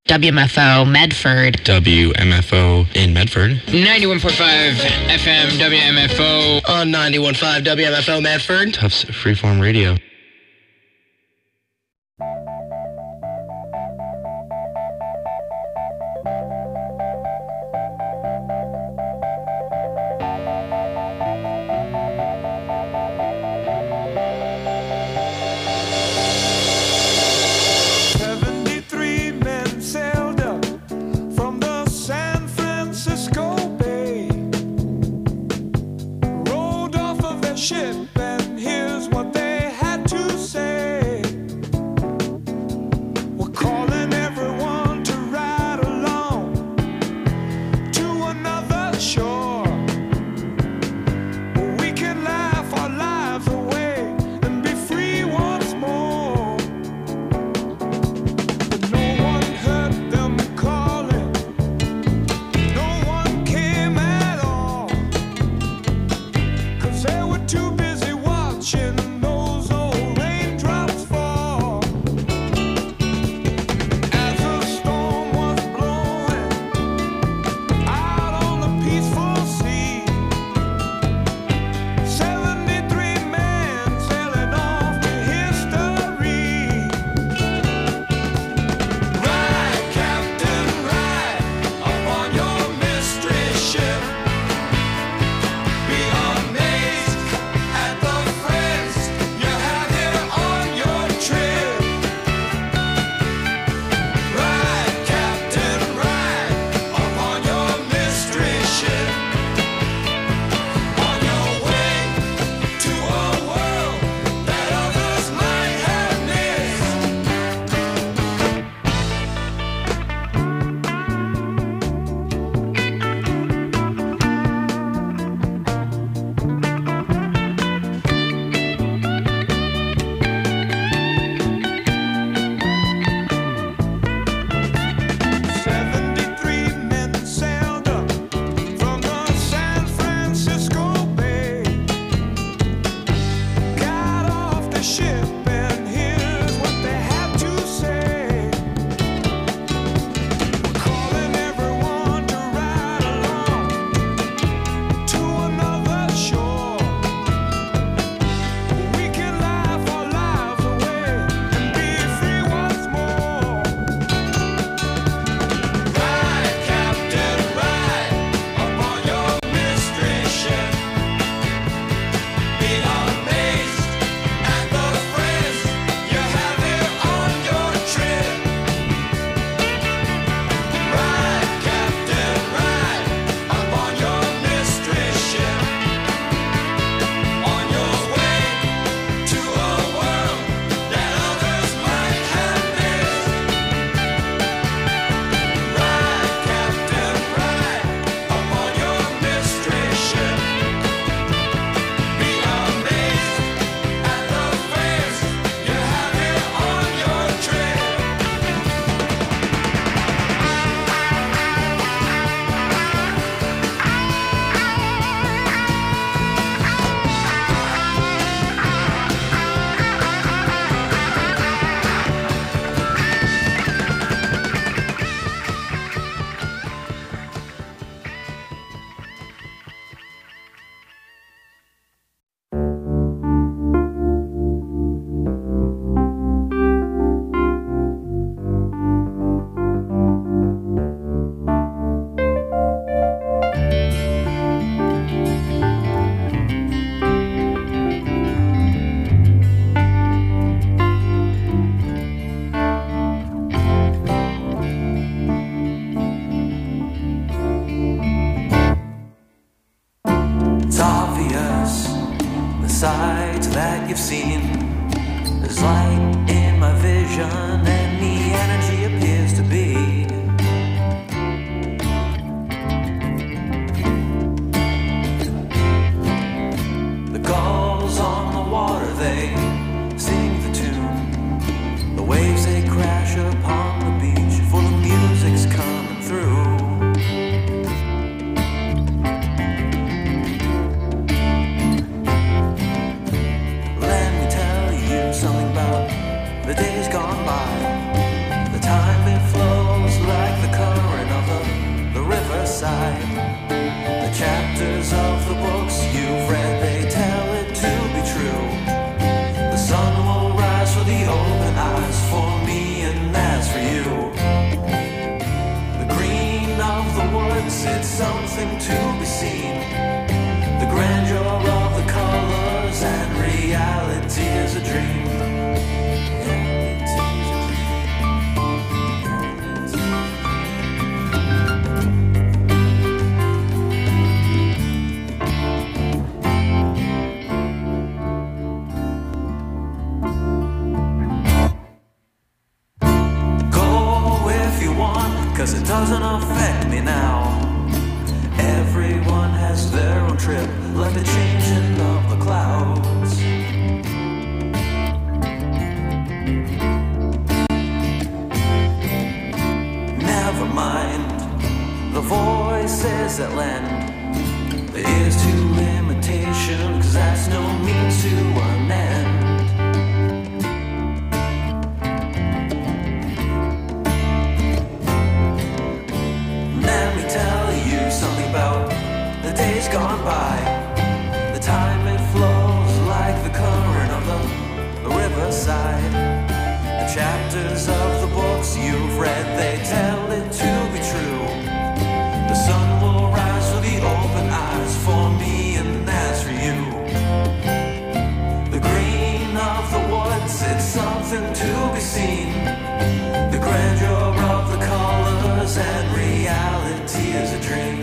WMFO Medford. WMFO in Medford. 91.5 FM WMFO. On 91.5 WMFO Medford. Tufts Freeform Radio. sights that you've seen. There's light in my vision and the energy appears to be. The gulls on the water, they sing the tune. The waves, they crash upon the beach, for the music's coming through. Something about the days gone by. Here's to limitation, 'cause that's no means to an end. Let me tell you something about the days gone by. The time it flows like the current of the riverside. The chapters of the books you've read, they tell it to be true. The sun will rise with the open eyes for me and that's for you. The green of the woods, it's something to be seen. The grandeur of the colors and reality is a dream.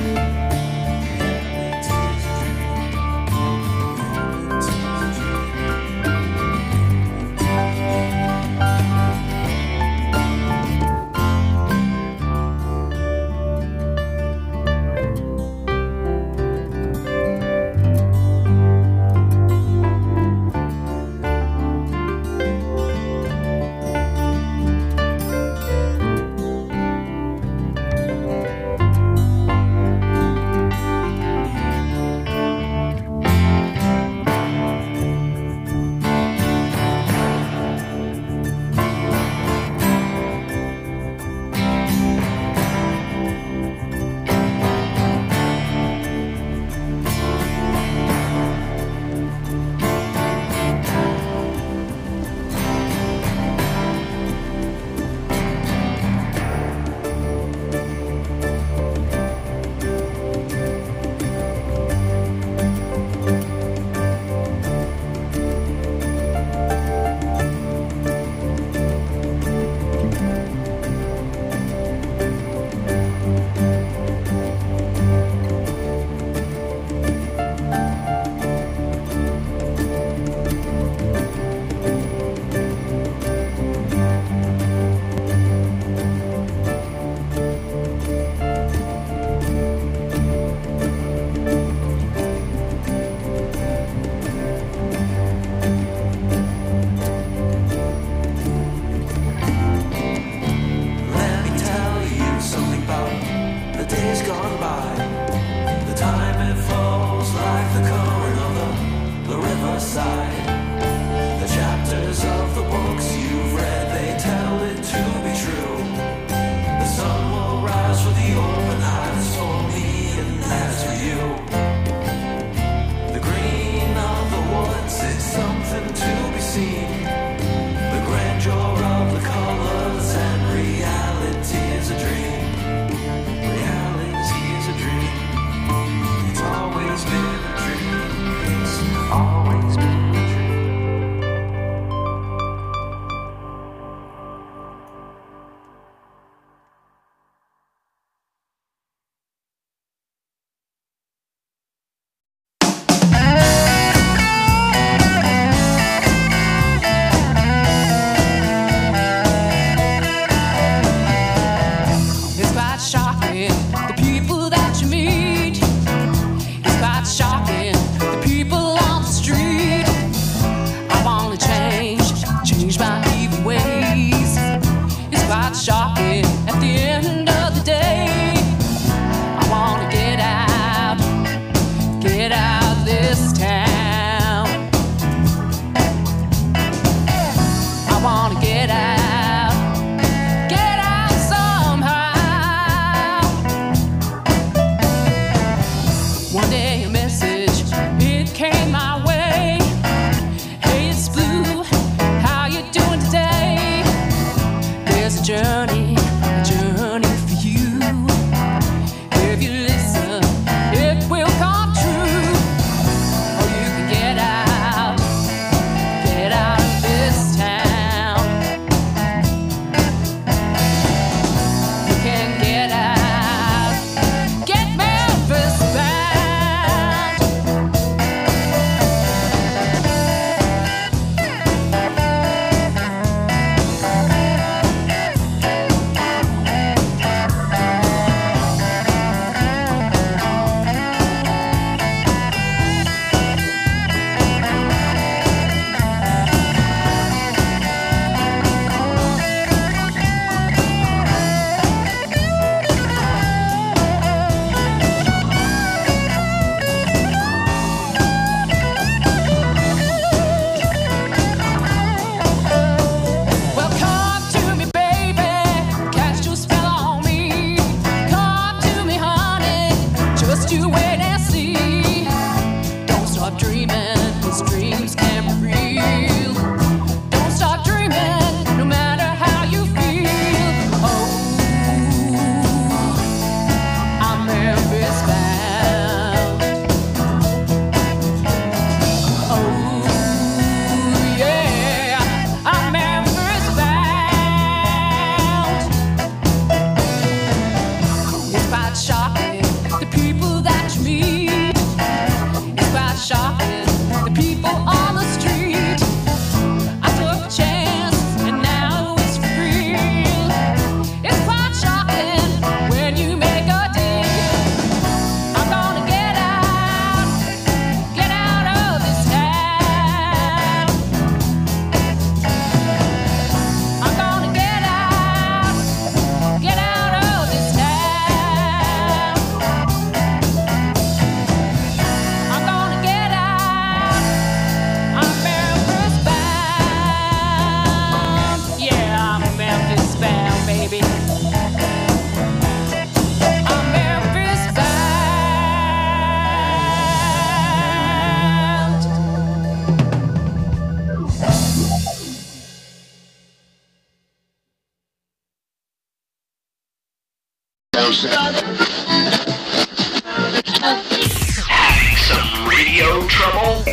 Having some radio trouble?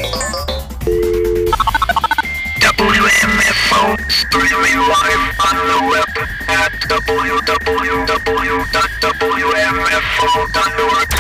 WMFO streaming live on the web at www.wmfo.org.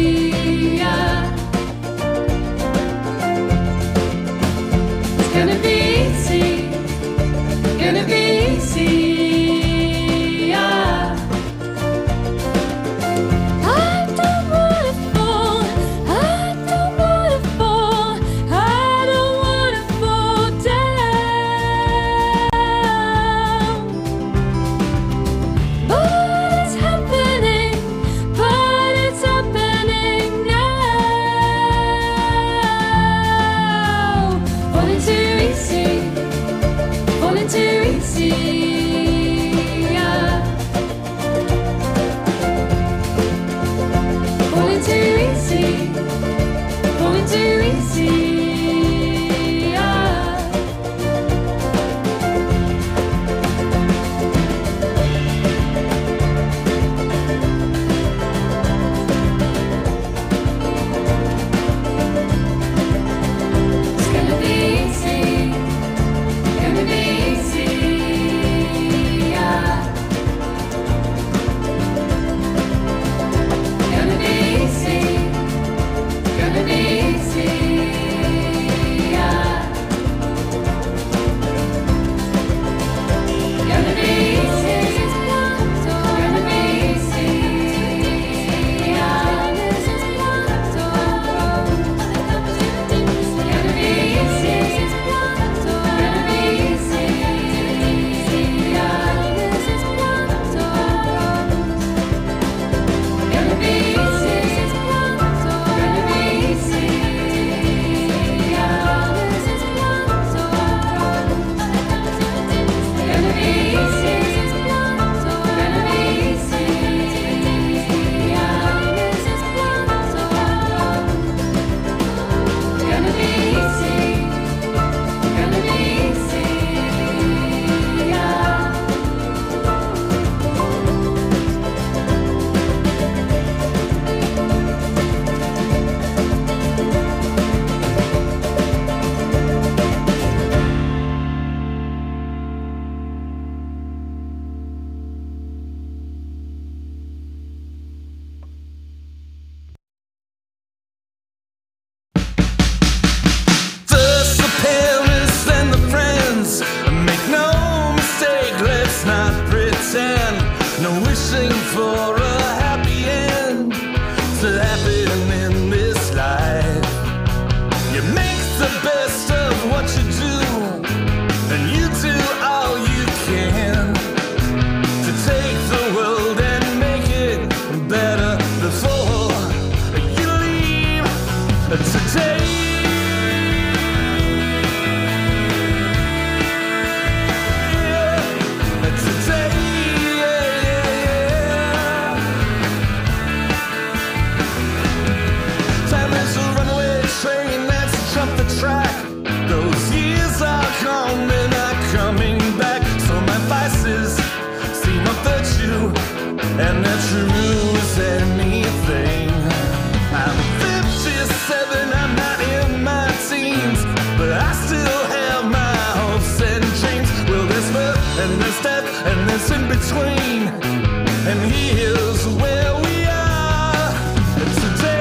Gonna be not pretend. No wishing for a happy end to happen in this life. You make the best of what you do, and you do all you can to take the world and make it better before you leave today. And they're true as anything. I'm 57, I'm not in my teens, but I still have my hopes and dreams. Well, there's birth and there's death and there's in between, and here's where we are today.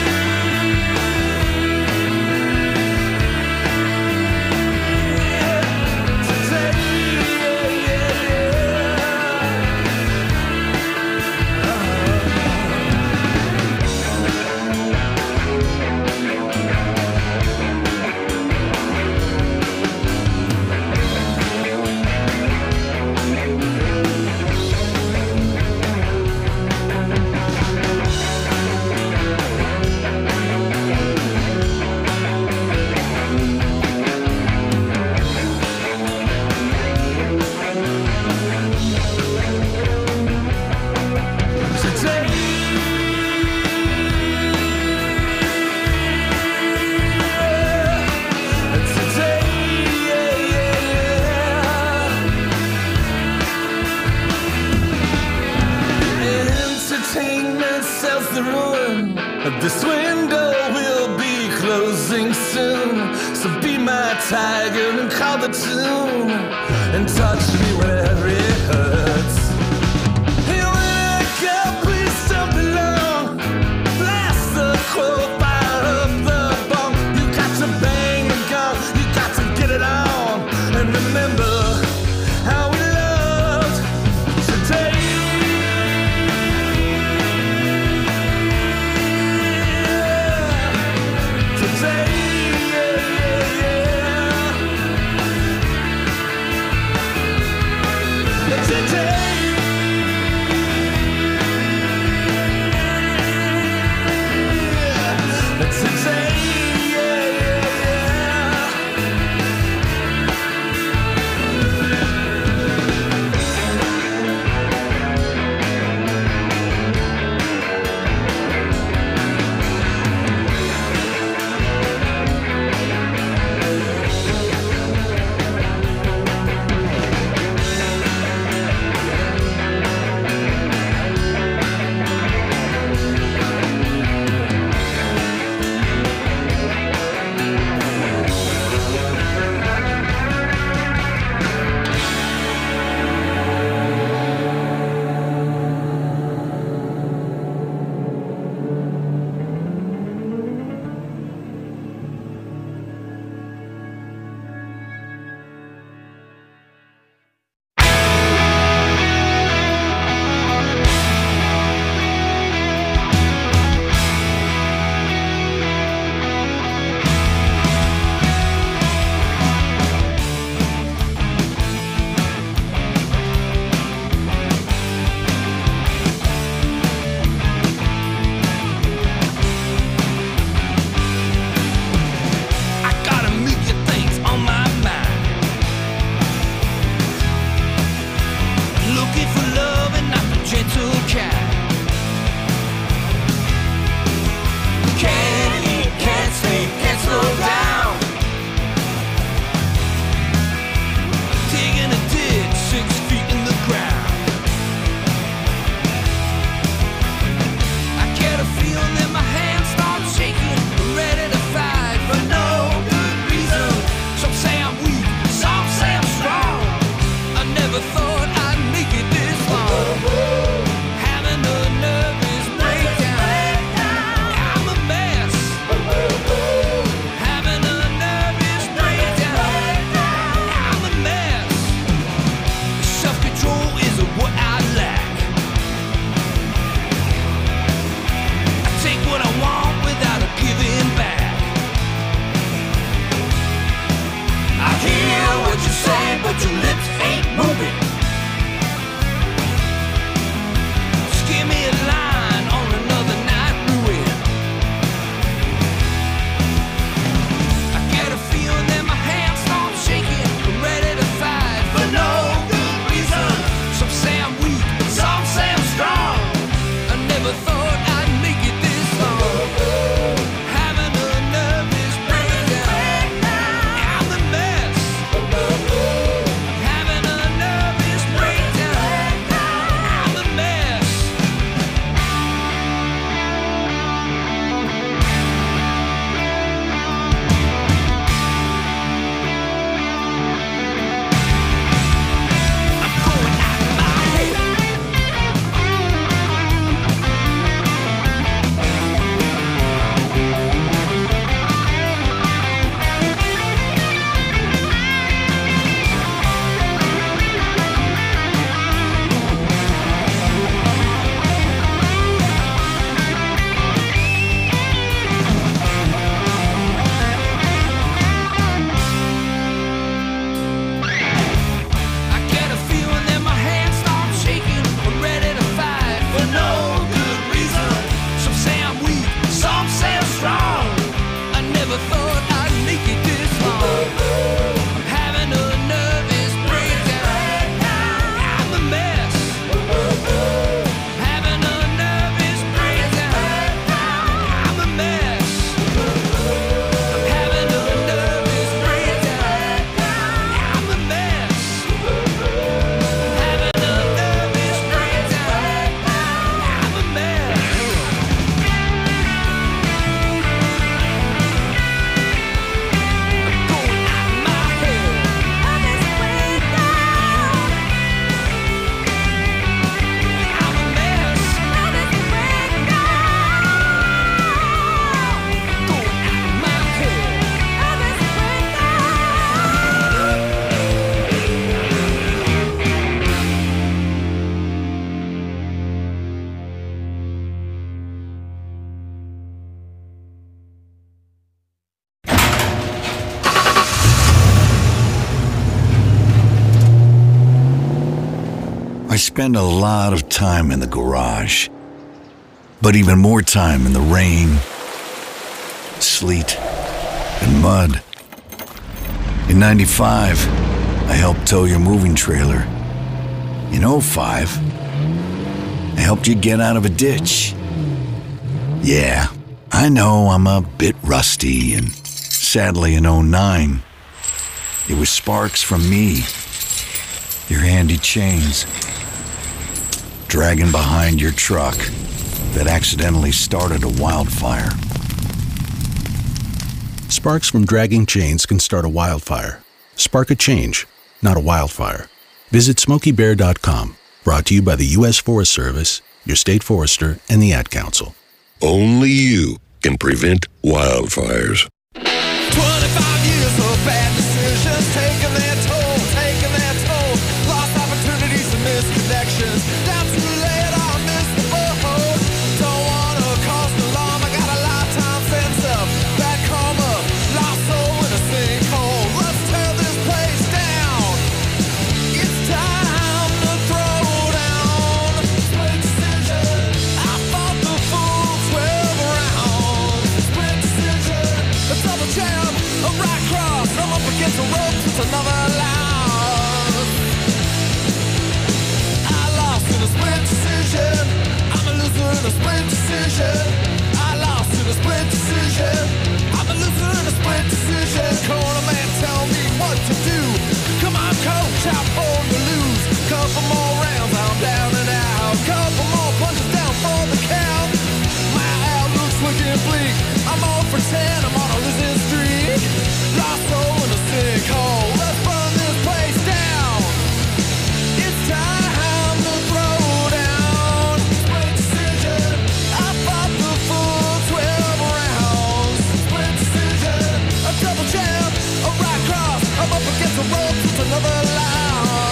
This window will be closing soon, so be my tiger and call the tune and touch me where it hurts. Hey, when I go, please don't belong. Blast the quote, fire up the bomb. You got to bang the gong, you got to get it on, and remember how we loved today. Never thought I'd make it this long. Having spend a lot of time in the garage, but even more time in the rain, sleet, and mud. In 95, I helped tow your moving trailer. In 05, I helped you get out of a ditch. Yeah, I know I'm a bit rusty, and sadly in 09, it was sparks from me, your handy chains, dragging behind your truck that accidentally started a wildfire. Sparks from dragging chains can start a wildfire. Spark a change, not a wildfire. Visit SmokeyBear.com. Brought to you by the U.S. Forest Service, your state forester, and the Ad Council. Only you can prevent wildfires. 25 years of bad decisions, taking their toll, taking their toll. Lost opportunities and misconnections. Down too late, I missed the boat. Don't wanna cause an alarm, I got a lifetime fence up. Bad karma, lost soul in a sinkhole. Let's tear this place down. It's time to throw down. Split decision, I fought the full 12 rounds. Split decision, a double jam, a right cross. I'm up against the ropes, it's another loss. I lost in a split decision. I'm a loser in a split decision. I lost in a split decision. I'm a loser in a split decision. Corner man, tell me what to do. Come on, coach, I'm born to lose. Couple more rounds, I'm down and out. Couple more punches down for the count. My outlook's looking bleak. I'm 0 for 10, I'm on a losing streak. Lost soul in a sinkhole. Let's burn this place down. It's time to throw down. Split decision. I fought the full 12 rounds. Split decision. A double jam, a right cross. I'm up against the ropes, it's another loss.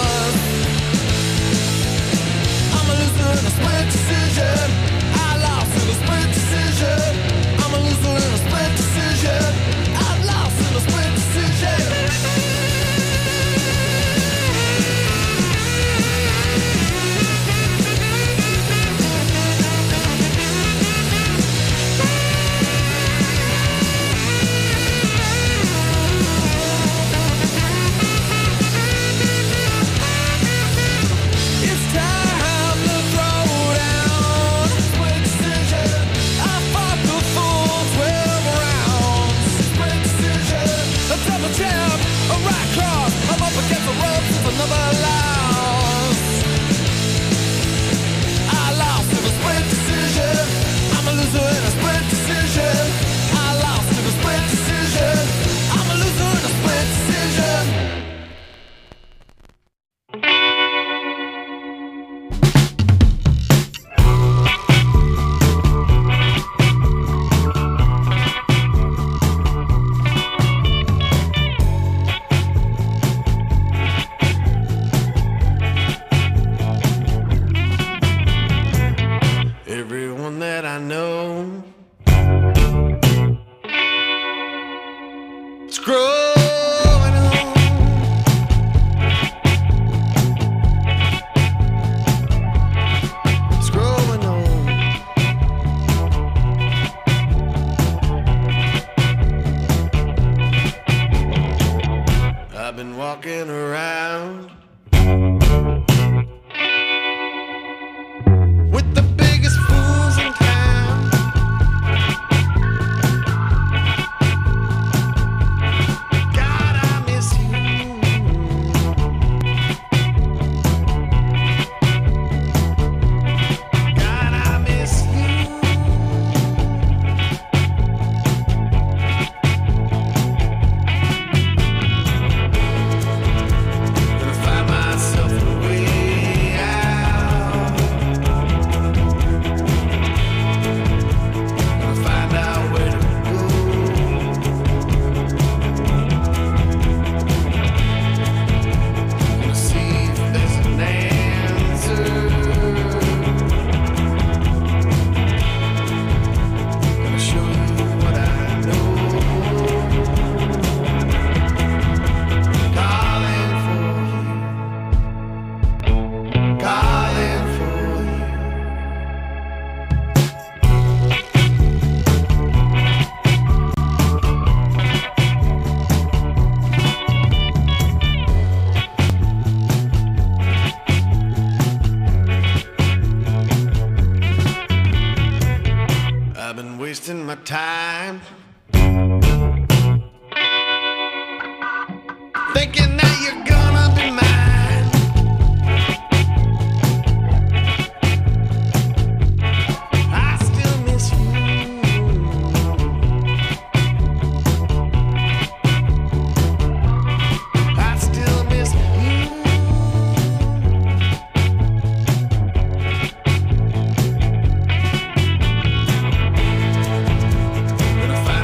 summertime. Thinking that you're gonna be mine. I still miss you. I still miss you. When I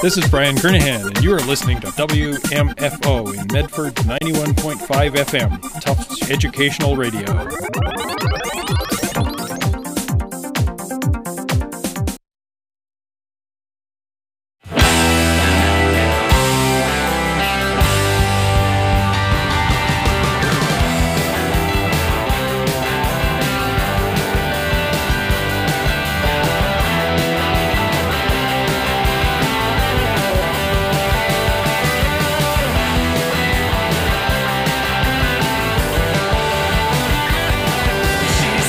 This is Brian Kernahan, and you are listening to WMFO in Medford 91.5 FM, Tufts Educational Radio. She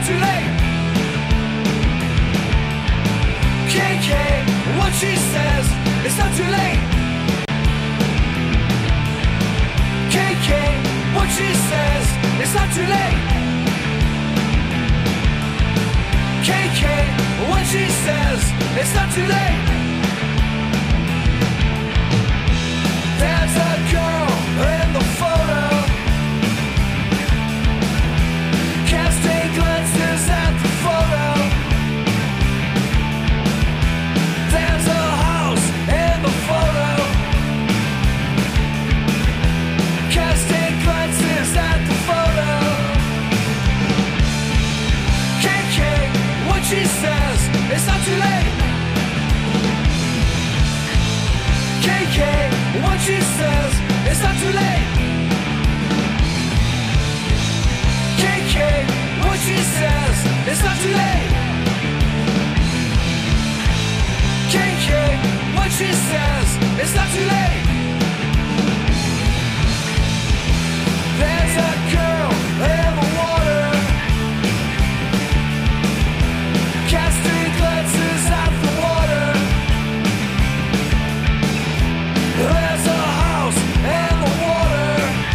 too late. KK, what she says, it's not too late. KK, what she says, it's not too late. KK, what she says, it's not too late. There's a girl in the photo, casting glances at the photo. There's a house in the photo, casting glances at the photo. KK, what she says, it's not too late. KK, what she says, it's not too late. KK, what she says, it's not too late. KK, what she says, it's not too late. There's a girl in the water, casting glances at the water. There's a house in the water,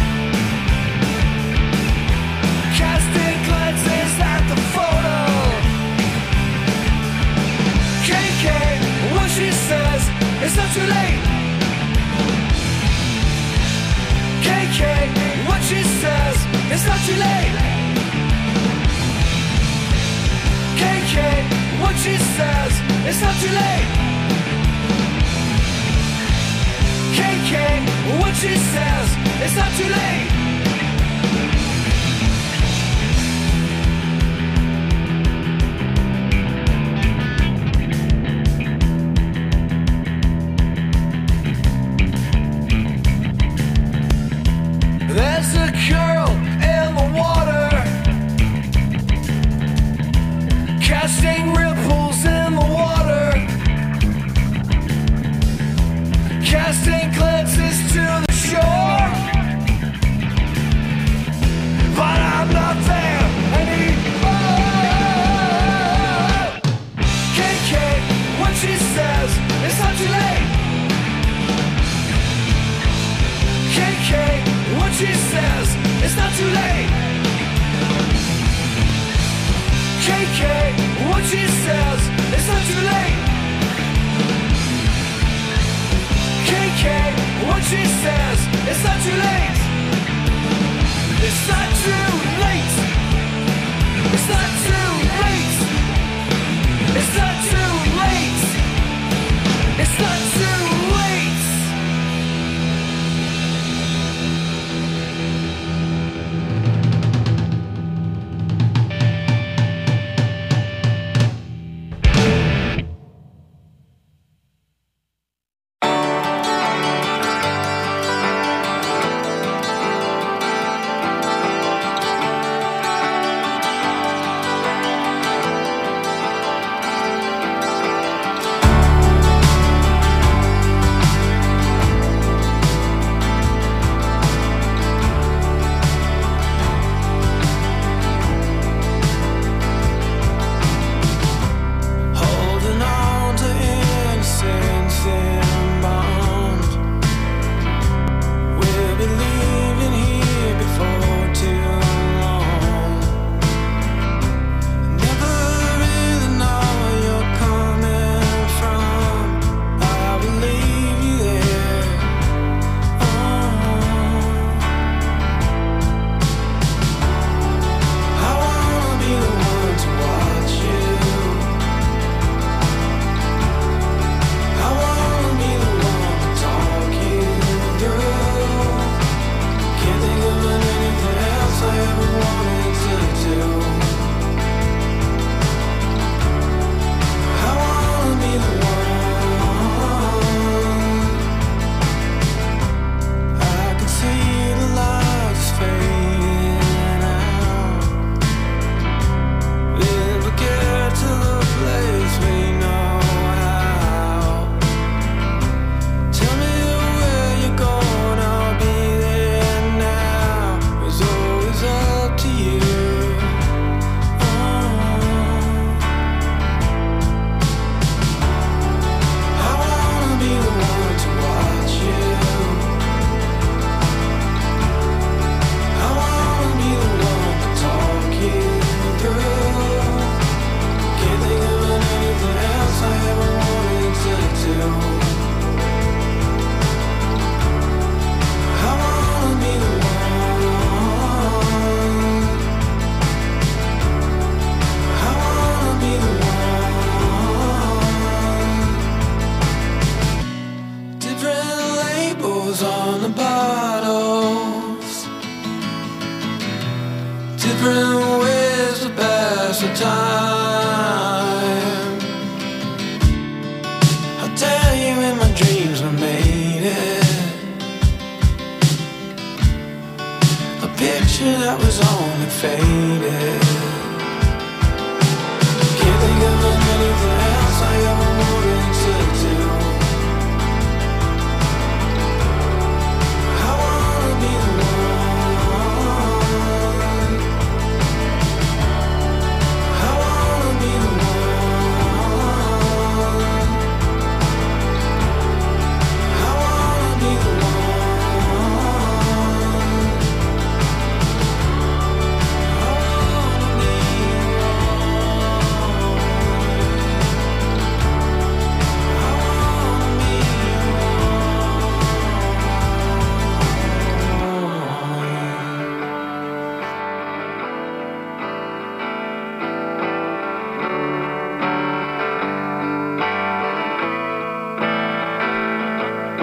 casting glances at the photo. KK, what she says, it's not too late. KK, what she says, it's not too late. KK, what she says, it's not too late. KK, what she says, it's not too late. There's a girl in the water, casting ripples in the water, casting glances to the shore. But I'm not there anymore. KK, what she says, it's not too late. KK, what she says, it's not too late. KK, what she says, it's not too late. KK, what she says, it's not too late. It's not too late. It's not too late. It's not too late. It's not too late. labels on the bottles, different ways to pass the time. I'll tell you in my dreams I made it, a picture that was only faded. Can't think of anything else I ever